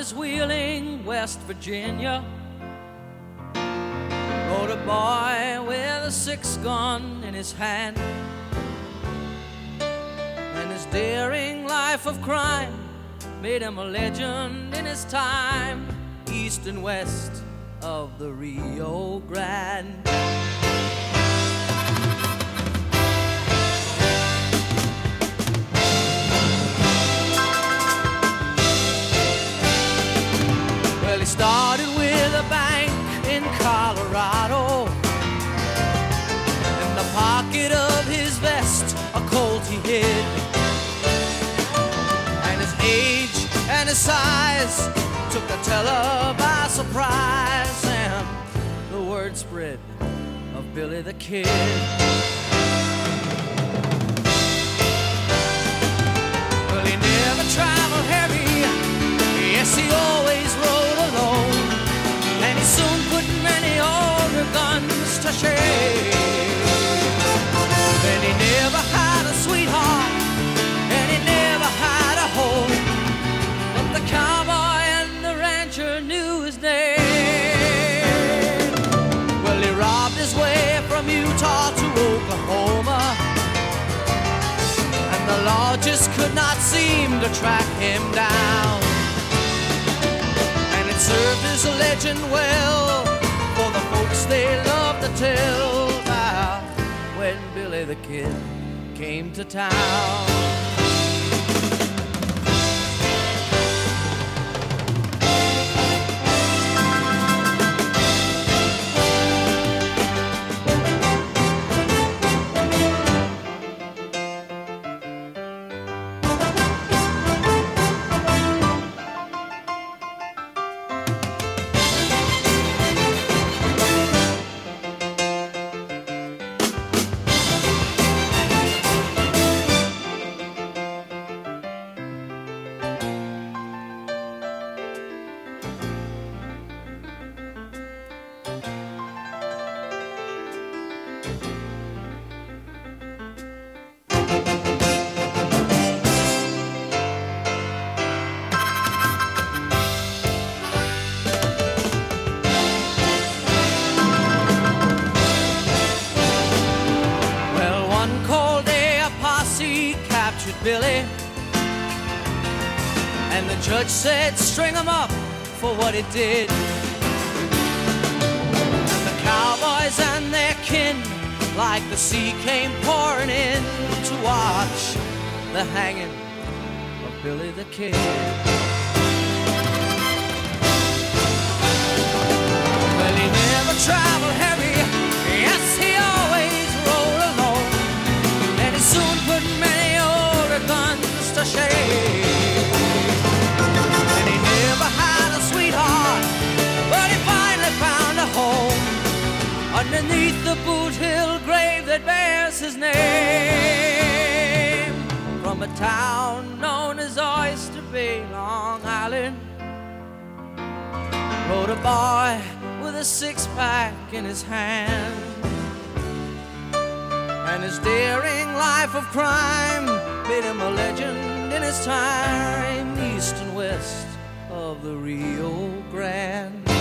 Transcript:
is Wheeling, West Virginia, rode a boy with a 6-gun in his hand, and his daring life of crime made him a legend in his time, east and west of the Rio Grande. Well, he started with a bank in Colorado. In the pocket of his vest, a Colt he hid, and his age and his size took the teller by surprise, and the word spread of Billy the Kid. Well, he never traveled heavy, yes, he always rode alone, and he soon put many older guns to shame. Then he never had a sweetheart, and he never had a home, but the cowboy and the rancher knew his name. Well, he robbed his way from Utah to Oklahoma, and the law just could not seem to track him down. And it served as a legend well for the folks they love to tell about when Billy the Kid came to town. Billy, and the judge said string him up for what he did. And the cowboys and their kin, like the sea, came pouring in to watch the hanging of Billy the Kid. Well, he never traveled heavy, yes, he always rode alone, and he soon put many guns to shame. And he never had a sweetheart, but he finally found a home underneath the Boot Hill grave that bears his name. From a town known as Oyster Bay, Long Island, rode a boy with a 6-pack in his hand, and his daring life of crime made him a legend in his time, east and west of the Rio Grande.